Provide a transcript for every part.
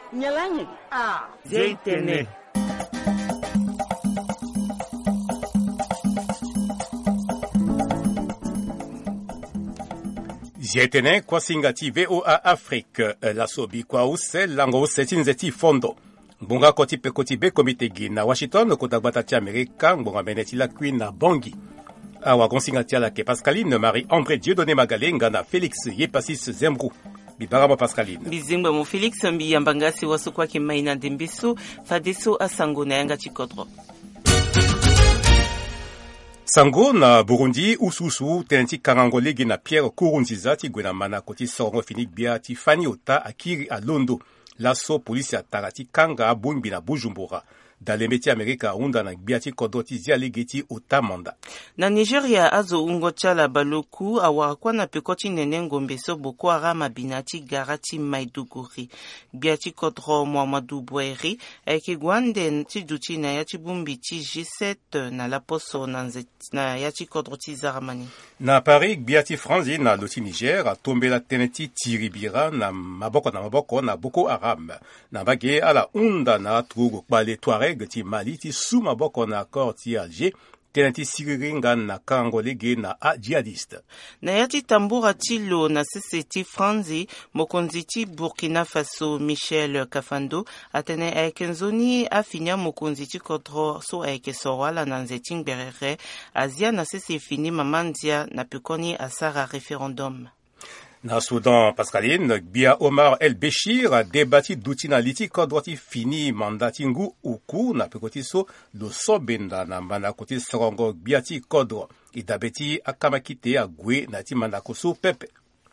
Nyalanyi. Zeitene. Jetene kwa singati VOA Afrique la sobi kwa use lango setinzeti fondo. Mbonga koti pe koti be komite gina Washington kota batati Amerika mbonga meneti la queen na Bongi. Awa konsingati ala ke Pascaline Marie-André Dieudonné Magalenga na Félix Yepasis Zembrou. Bibarama Pascaline. Bizimba mu Félix mbiyambangasi wasukwa kimaina ndimbisu fadeso asango na yanga chikodro. Sango na Burundi ususu tenenti karangolegi na Pierre Kurunziza ti gwena mana koti sorongo finik bia ti Fani Ota akiri a Londo. Laso polisi atarati kanga abungbi na Bujumbura. Dalemeti Amerika unda na biati kodoti zialegeti Otamanda. Na Nigeria azo ungochala baloku awakwa na pekoti nene ngombeso Boko Haram binati garati Maiduguri. Biati kodro Muhammadu Bouheri eke gwande ti duti na yati bumbi ti G7 na laposo na yati kodro ti Zaramani. Na Paris biati Franzi na loti Niger atombela teneti Tiribira na maboko na Boko Haram. Na bage ala unda na trugo kbale Tuareg ti Mali ti sous maboko na accord ti Alger tenenti siriringa na kangolege na jihadiste. Na yati tambura tilo na seseti Franzi mokonzi ti Burkina Faso Michel Kafando atene aikenzoni afinya mokonzi ti kodro so aike sorwala na nzeti ngberere Asia na sese fini mamandia na pekoni asara referendum. Na Soudan, Pascaline, Bia Omar El Béchir a débattu d'outina liti kodwati fini mandatingu uku na pekoti so lo sobenda na manakoti sorongo biati kodro. Idabeti akamakite a gwe na ti manakoso pepe.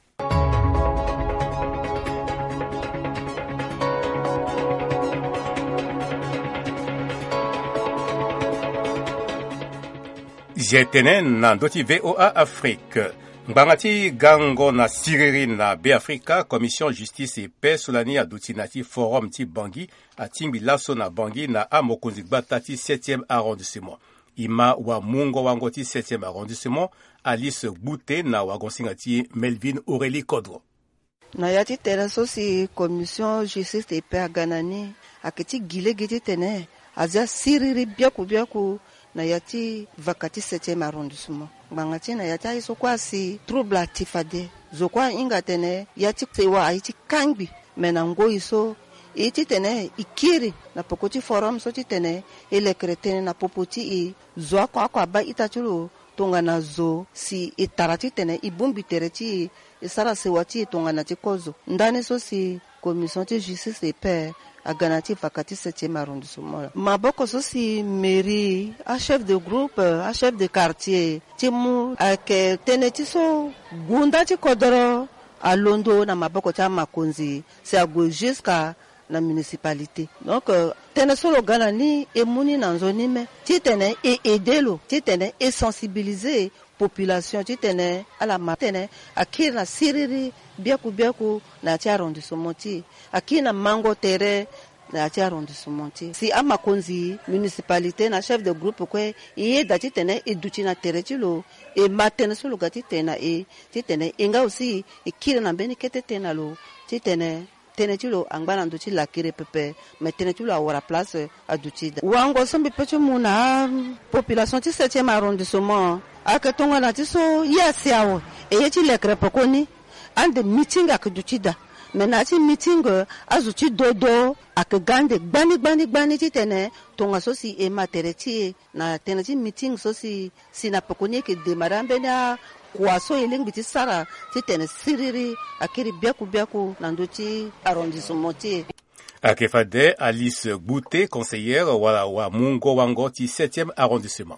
Jetenen na doti VOA Afrique. Mbangati gango na siriri na Be-Afrika, Commission Justice et Paix solani adutinati Forum ti Bangui, atimbi laso na Bangui na amokonzi gbata ti 7e arrondissement. Ima wa mungo wango ti 7e arrondissement, Alice Boute na wagonsinga ti Melvin Aurélie Kodro. Na yati tena sosi Commission Justice et Paix aganani, aketi gile giti tene, azia siriri biaku na yati vakati 7e arrondissement. Bangati na yati iso kwa si trouble atifade. Zokwa inga tene yati sewa aiti kangbi. Mena ngo iso iti tene ikiri na pokoti forum so ti tene ele kretene na popoti i zoa kwa ba itachulu tonga na zo si itarati tene ibumbi tereti isara sewati tonga na tikozo. Ndani so si Commission de Justice et Paix a ganati vakati 7e arrondissement. Maboko so si mairie, a chef de groupe, a chef de quartier, timu ake teneti so gunda ti kodoro a Londo na maboko ta makonzi, c'est à go jusqu'à la municipalité. Donc tene solo ganani emuni na nzoni me ti tene e edelo, ti tene e sensibiliser population ti tene ala matene akiri na siriri biaku na ti arrondissement ti akiri na mango tere na ti arrondissement ti si ama konzi municipalité na chef de groupe kwe iye da ti tene eduti na tere ti lo e matene solo ga ti tena e ti tene inga aussi ikiri na beni kete tena lo ti tene ti lo angbana ndo ti lakire pepe me tene ti lo awara place aduti da wango sombi pecho muna population ti 7e arrondissement ake tonga na ti so yasi awo e ye ti lekre pokoni ande meeting ake duti da me na ti meeting azu ti dodo ake gande gbani ti tene tonga so si e matere ti na tene ti meeting so si na pokoni ke demara mbena kwaso elengi ti sara ti tene siriri akiri biaku na ndo ti arrondissement ti. Akefade Alice Boute, conseillère wa mungo wango ti 7e arrondissement.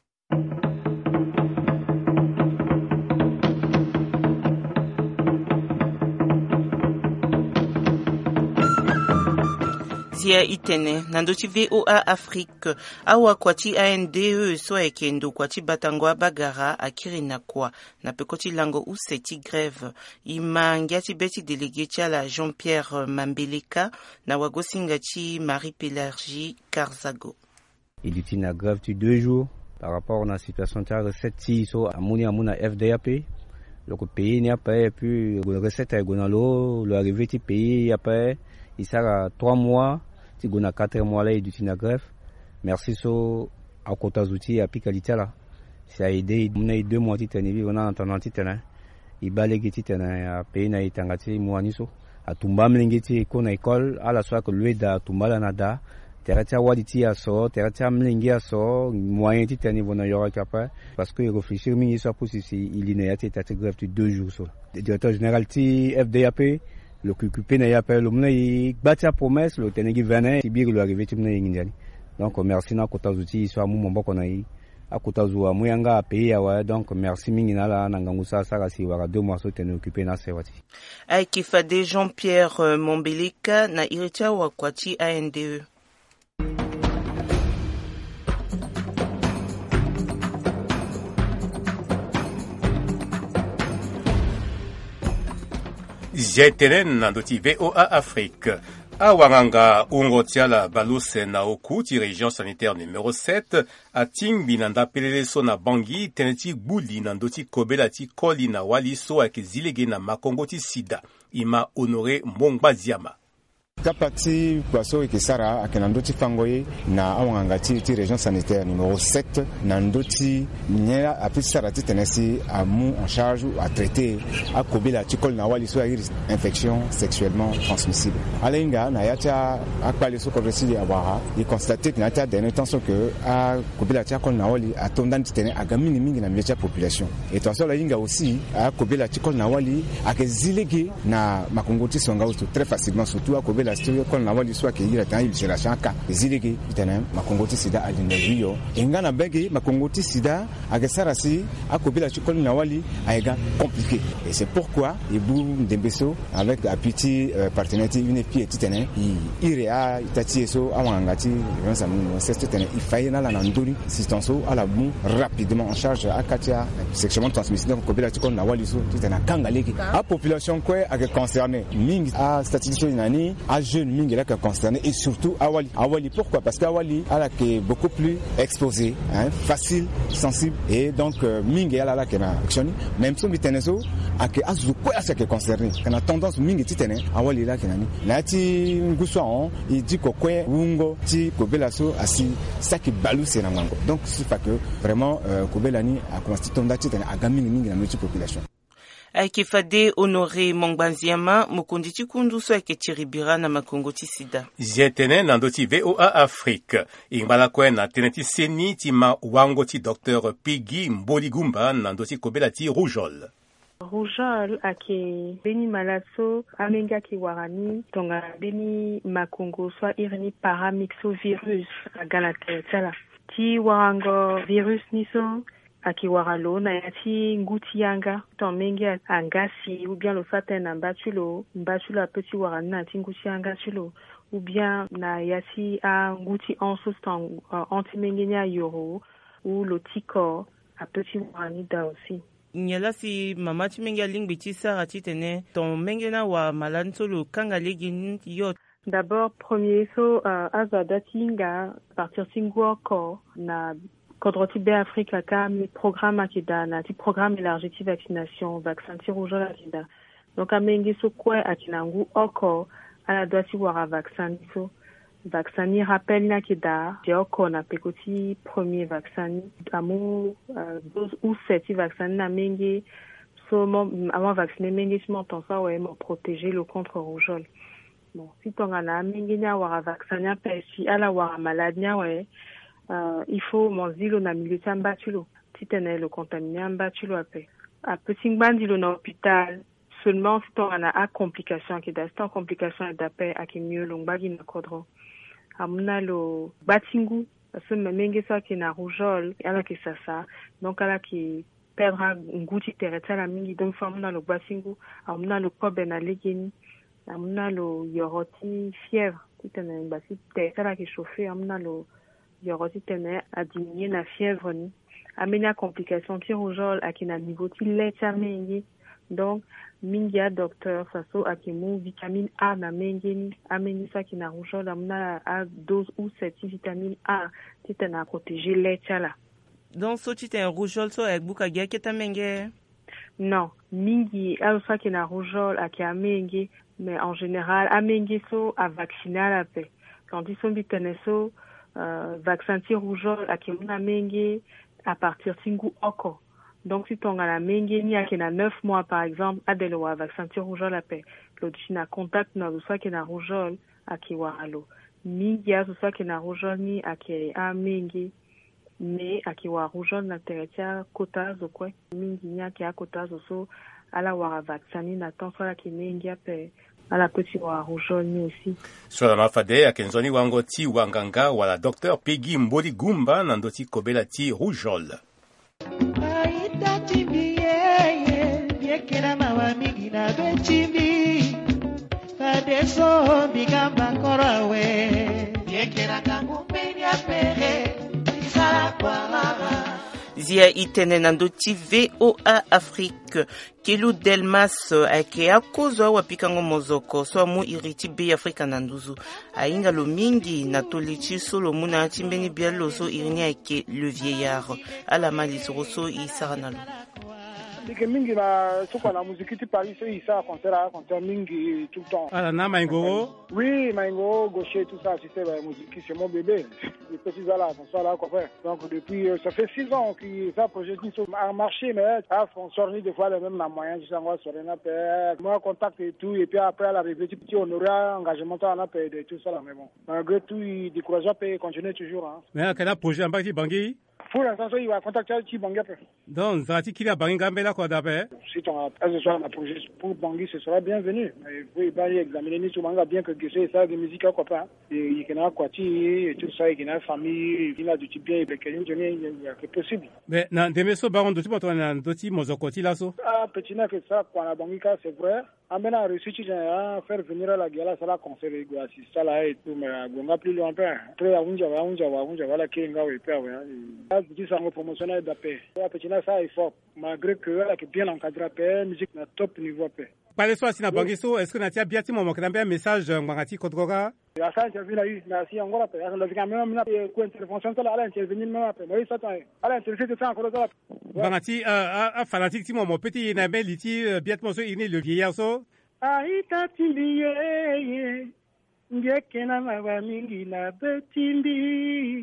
Zia itene nandoti VOA Afrique awa kwati ANDE so ekendo kwati batangwa bagara akiri na kwa na pekoti lango useti grève imangiati beti délégué la Jean-Pierre Mambeleka na wagosinga ti Marie-Pélargie Karzago. Il est une grève de 2 jours par rapport à la situation de recette so amuna FDAP le pays n'y a pas, et puis le recette est gonalo, le arrivé du pays n'y a pas, il sert à 3 mois, tu gona 4 mois là, et du tina greffe. Merci so, à Kota Zouti, à Picalité là. Ça a aidé, on a eu 2 mois de temps, on a entendu titana. Il balé qui titana, à pays n'a été engagé, moi ni so. À Tumba Mlingeti, qu'on a école, à la soirée que lui da Tumba la nada. Terratia waditi à so, terratia mlingi à so, moyen titani vona yora capable, parce que réfléchir mini soit possible si il y a été grève de 2 jours so. Le directeur général ti FDAP, le QQP n'a ya pas le mna il batia promesse, le tenegi venait, tibir le arrivé timna yindiani. Donc merci na Kota Zouti soit mou mboko na yi. À Kota Zoua muyanga a pays awa, donc merci mingina la nangangusa sarasi wara 2 mois so tenu occupé na sewati. Aikifade Jean-Pierre Mombelika na iritia wa kwachi ANDE. Jetenen nandoti VOA Afrique. À Wanganga, Ungotiala Baluse na Okuti, région sanitaire numéro 7, à Tingbi nanda Peleleso na Bangui, Teneti Bouli nandoti Kobelati Koli na Waliso ak Zilege na Makongoti Sida, ima Honoré Mongbaziama. Kapati Kwaso Ekesara akenandoti Fangoye na awangangati ti région sanitaire numéro 7 nandoti nyela apisarati tenesi amu en charge ou à traiter à kobela tikol na wali so infection sexuellement transmissible. Alenga na yacha akpali so kodresi awara il constate que nata dernier temps que a kobela tikol na wali atondan titene agamini mingi na mecha population. Et attention la inga aussi a kobela tikol na wali akezilege na makongoti songa très facilement surtout à kobela kon na wali soit que il a il sera chaka zilege itana makongoti sida alinda rio engana bege makongoti sida agesarasi akobila chikol na wali aiga compliqué et c'est pourquoi Ibu Ndembeso avec appui partenaire une pied titane irea itati eso awangati vensa c'est titane il faille na la nduri sistanso à la bon rapidement en charge akatia sexuellement transmissible kobila chikol na wali so titana kangaleki a population quoi a concerné mingi a statistique nani a jeune mingi là qui concerné et surtout Awali pourquoi parce qu'Awali qui est beaucoup plus exposé hein, facile sensible et donc mingi là qui na actionné même si miteneso a que azu quoi ça qui est concerné quand a tendance mingi titene Awali là qui nani là ti nguswa on il dit ko quoi wungo ti kobelaso asi ça qui balou c'est na mango donc c'est pas que vraiment kobelani a constitué tonda titene a gamini mingi na notre population. Aikifade Honoré Mongbanziama mukundi chikundu so aketiribira na makongoti sida. Jetene nandoti VOA Afrique. Ingala kwen na teneti seni tima wangoti Dr. Piggy Mboligumba nandoti kobelati Rougeole. Rougeole ake beni malaso amenga ki warani tonga beni makongo so irni paramyxovirus agalate tala. Ti warango virus niso akiwaralo na yati nguti yanga tomengi angasi ou bien le satin na mbatulo a petit warana na nguti yanga chulo ou bien na yati a nguti ensos antimengenya yoro ou le tiko a petit warani da aussi. Nyala si mama timengi lingbi tisa atitene ton mengena wa malansolo kangalegin yot. D'abord premier so azadatinga partir singo ko na Kodroti Afrique aka mi programme akida na ti programme élargi ti vaccination vaccin ti rougeole akida donc amengi so kwa akinangu oko ala doiti wara vaccin so vaccin ni rappel na akida je oko na pekoti premier vaccin amu 12 ou 7 vaccin na mengi so avant vacciner mengi si mon ça ouais me protéger le contre rougeole. Bon si tonga na mengi nya wara vaccin ya pesi ala wara maladie ouais il faut monzilo na milieu tambatulo titene le contaminé ambatulo après a petit bandilo na hôpital seulement si on a complication qui d'instant complication d'après à qui mieux longbagi na kodro amuna lo batingu parce que menge ça qui na rougeole ala qui ça donc ala qui perdra nguti tereta la mingi donc famuna lo batingu amuna lo kobe na legeni amuna lo yoroti fièvre titene basi tereta la qui chauffer amuna lo yoroti tene a diminué la fièvre ni amena complication ti rougeole akina niveau ti lecha mengi donc mingia docteur saso akimu vitamine A na mengi ni ameni sa kina rougeole amna a dose ou 7 vitamine A ti tene a protéger lecha la donc so ti tene rougeole so ek buka gia keta menge Non, mingi alfa qui na rougeole à qui amenge, mais en général amenge so à vacciner la paix. Quand ils sont biteneso vaccin rougeole à qui on amenge à partir singu oko. Donc si ton la menge ni à qui na 9 mois par exemple à de loi vaccin rougeole la paix. L'autre na contact na soit qui na rougeole à qui waralo. Mingi a soit qui na rougeole ni à qui amenge. Mais akiwa rougeole na teretia kota zo kwe mingi nya ki akota zo so ala wara vaccini na tanso la ki mengi ape ala petit wa rougeole ni aussi swala na fade akenzoni wango ti wanganga wala Dr Peggy Mbodi Gumba na ndoti kobela ti rougeole aita timbi ye biekera mawa mingi na betimbi fadeso bigamba korawe biekera kangumeni apere Zia itene nandoti VOA Afrique Kelu Delmas ake akozo wapikango mozoko so mu iriti be Afrika nanduzu ainga lo mingi na tolichi solo muna chimbeni bialo so irini ake le vieillard ala mali so isaranalo que mingi na soko na muziki ti Paris ça concert mingi tout le temps. Ah na Maingo. Oui, Maingo, Gaucher tout ça, c'était la musique, c'est mon bébé. Les petits là, ça là quoi faire. Donc depuis ça fait 6 ans que ça projet a marché mais ça fonctionne des fois les mêmes moyens, je s'en sur un appel. Moi contact et tout et puis après l'arrivée petit on aura engagement on a payé de tout ça là mais bon. Malgré tout il décourage pas et continue toujours hein. Mais quel projet en partie Bangui? Pour l'instant, il va contacter le Bangui après. Donc, Zati qui va Bangui Gambela quoi d'après? Si tu as un projet pour Bangui, ce sera bienvenu. Il faut examiner sur Bangui bien que c'est ça, de musique à quoi pas. Il y a un quartier et tout ça, il y a une famille, il y a du type bien, il y a que possible. Mais, dans des messieurs, baron, tu peux t'en doter, mozokoti là, so? Ah, petit n'a que ça, pour la Bangui, c'est vrai. En maintenant, réussi, tu as faire venir à la guerre, ça la conseille, ça là et tout, mais on va plus loin. Après, on va la Kéringa ou Epea, petit sango promotionnel d'appel. Petit n'a ça, il faut, malgré que elle est bien encadrée à paix, musique na top niveau à paix. Parlez-moi si na Bangiso, est-ce que tu as bien dit mon un message Mangati Kodroga? La ça interview là, merci encore après. La vie quand même na ko intervention là, elle intervenir même après. Mais ça elle intéressé de ça encore là. Bangati a fanatique ti mon petit na bel liti bientôt so ini le vieillard so. Aita timbiye ngekena mawa mingi na betimbi.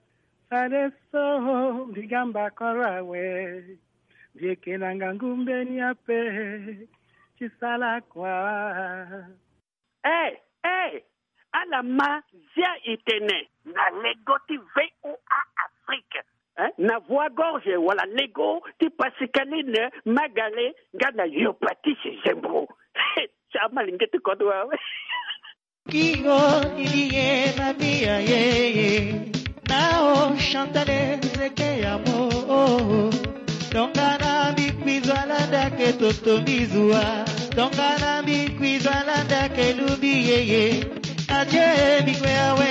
Adesso digamba korawe ngekena ngangumbe ni ape chisala kwa. Hey, alama zia itene na Lego ti VOA Afrique. Na voix gorge wala Lego ti pasikaline magale gana yopati sembro. Chama lingete kodwa. Kigo ilie na bia ye. Nao chantale zeke amo. Dongana bikwizala ndake totomizwa. Dongana bikwizala ndake lubiyeye. Adje bikweawe.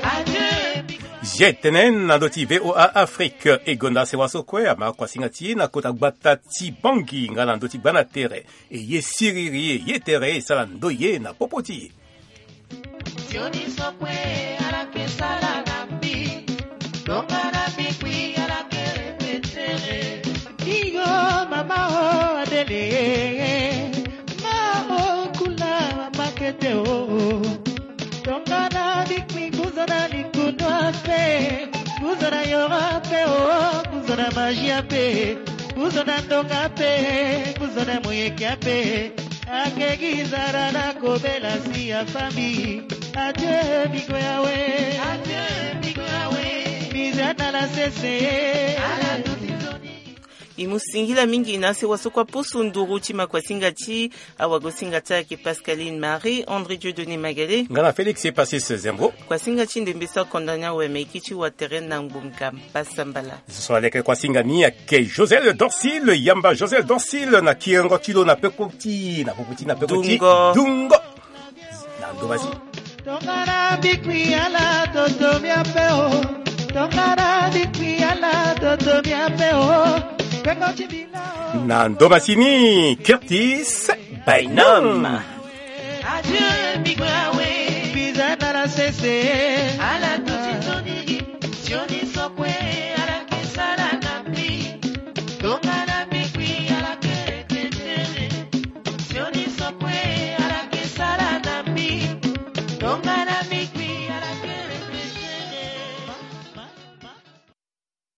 Jetenen na doti VOA Afrique egonda se wasokwe ama kwa singati na kota gbata ti Bangi ngala ndoti bana tere e ye siriri ye tere sala ndoye na popoti. Sioni sokwe ala kesala nambi. Dongana bikwi ala kerepetere. Digo mama o adele. Ma o kula makete o. Dongana bikwi kuzana likunwa pe. Kuzana yora pe o. Kuzana magia pe. Kuzana ndonga pe. Kuzana muyeke pe. Akegizara na kobela si ya fami. Adieu bigo yawe. Adieu bigo yawe. Mizana la sese. Ala tutizoni. Imusingila mingi nase wasokwa posunduru chima kwa singati awago singata ke Pascaline Marie André Dieudonné Magalé ngana Félix est passé ce zembo kwa singati ndembesa kondanya we mekichi wa terrain na ngumka pasambala ce soit avec kwa singani ke Josel Dorsil yamba Josel Dorsil na kiengo tilo na pekoti dungo na ndobasi Tongara bikwi ala toto miapeo Tongara bikwi ala toto miapeo Nando Massini, Curtis, Bynum. Adieu, Migwawe, Bizana la cesse, à la tutizoni, Sioni sokwe, à la kesala nambi, Tongana bikwi, à la kete. Tongana Mikwi